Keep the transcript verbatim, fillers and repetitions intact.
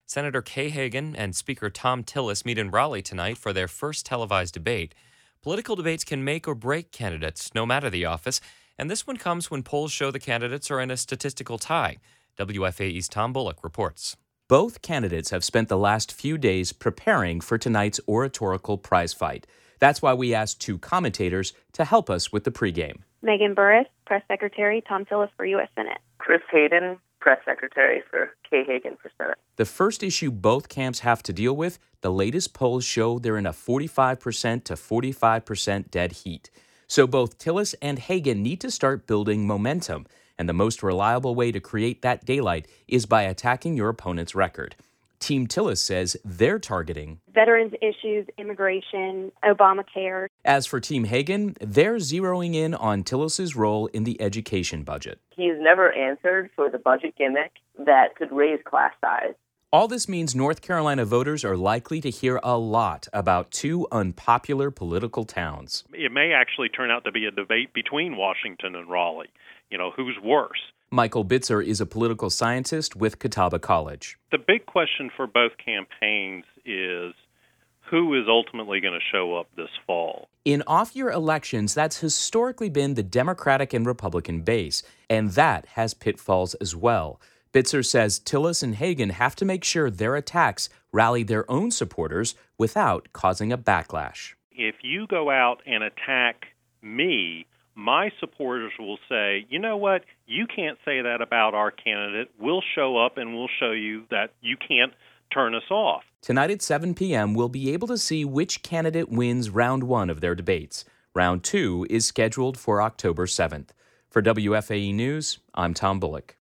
Senator Kay Hagan and Speaker Thom Tillis meet in Raleigh tonight for their first televised debate. Political debates can make or break candidates, no matter the office, and this one comes when polls show the candidates are in a statistical tie. W F A E's Tom Bullock reports. Both candidates have spent the last few days preparing for tonight's oratorical prize fight. That's why we asked two commentators to help us with the pregame. Megan Burris, Press Secretary, Thom Tillis for U S Senate. Chris Hayden, Press Secretary for Kay Hagan for Senate. The first issue both camps have to deal with, the latest polls show they're in a forty-five percent to forty-five percent dead heat. So both Tillis and Hagan need to start building momentum, and the most reliable way to create that daylight is by attacking your opponent's record. Team Tillis says they're targeting veterans issues, immigration, Obamacare. As for Team Hagan, they're zeroing in on Tillis's role in the education budget. He's never answered for the budget gimmick that could raise class size. All this means North Carolina voters are likely to hear a lot about two unpopular political towns. It may actually turn out to be a debate between Washington and Raleigh. You know, who's worse? Michael Bitzer is a political scientist with Catawba College. The big question for both campaigns is who is ultimately going to show up this fall. In off-year elections, that's historically been the Democratic and Republican base, and that has pitfalls as well. Bitzer says Tillis and Hagan have to make sure their attacks rally their own supporters without causing a backlash. If you go out and attack me, my supporters will say, you know what, you can't say that about our candidate. We'll show up and we'll show you that you can't turn us off. Tonight at seven p.m., we'll be able to see which candidate wins round one of their debates. Round two is scheduled for October seventh. For W F A E News, I'm Tom Bullock.